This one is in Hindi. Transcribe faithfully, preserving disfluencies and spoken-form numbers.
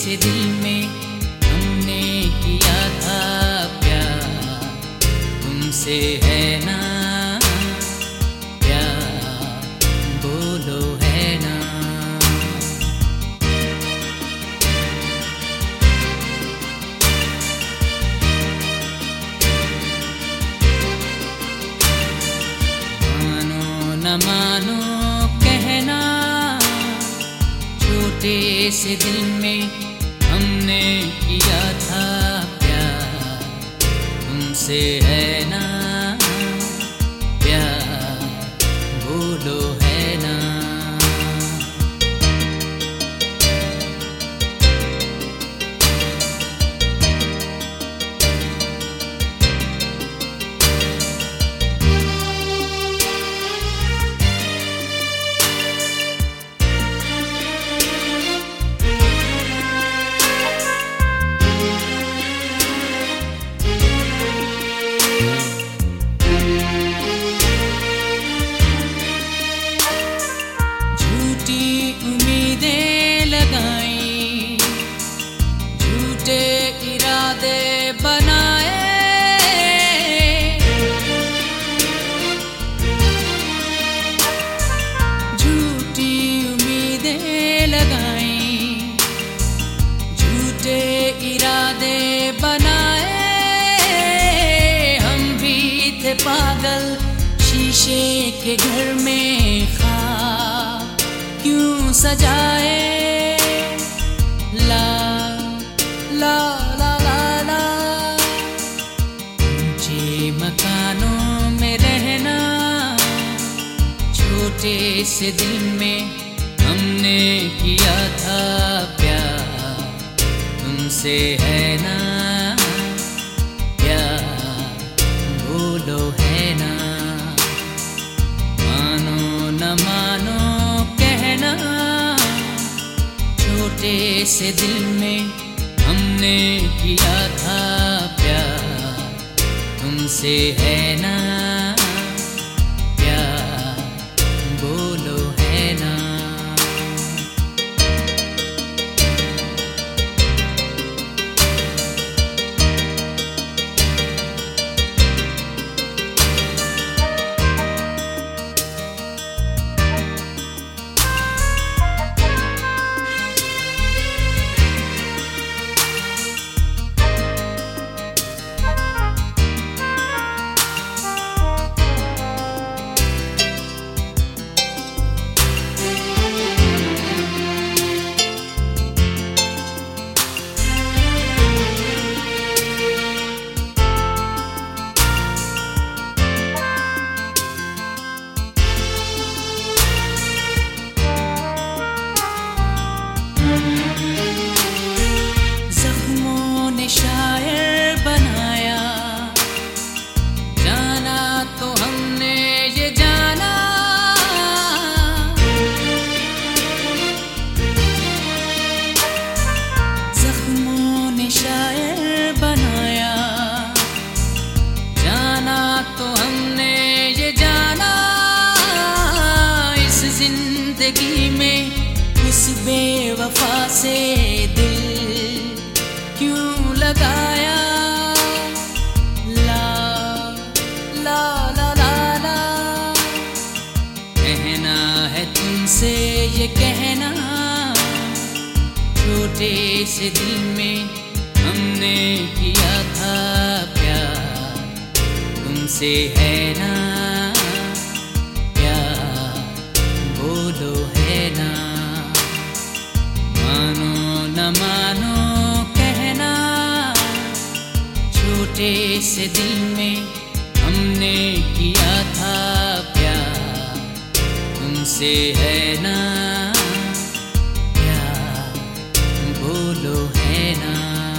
से दिल में हमने किया था प्यार, तुमसे है ना प्यार, बोलो है ना। मानो न मानो कहना, छोटे से दिल में हमने किया था प्यार, तुमसे है ना प्यार, बोलो है ना। उम्मीदें लगाई, झूठे इरादे बनाए, झूठी उम्मीदें लगाई, झूठे इरादे बनाए। हम भी थे पागल शीशे के घर में, ख्वाब क्यों सजाए। ला ला ला ला ला, ऊंचे मकानों में रहना, छोटे से दिल में हमने किया था प्यार, तुमसे है ना प्यार, बोलो है ना। मानो न मानो कहना, छोटे से दिल में हमने किया था प्यार, तुमसे है ना प्यार, बोलो है ना। जख्मों ने शायर बनाया, जाना तो हमने ये जाना, जख्मों ने शायर बनाया, जाना तो हमने ये जाना। इस जिंदगी में उस बेवफा से दिल क्यों लगाया। ला ला ला ला ला, कहना है तुमसे ये कहना, छोटे से दिल में हमने किया था प्यार, तुमसे है ना प्यार, बोलो है ना। मानो न मानो कहना, छोटे से दिल में हमने किया था प्यार, तुमसे है ना प्यार, बोलो है ना।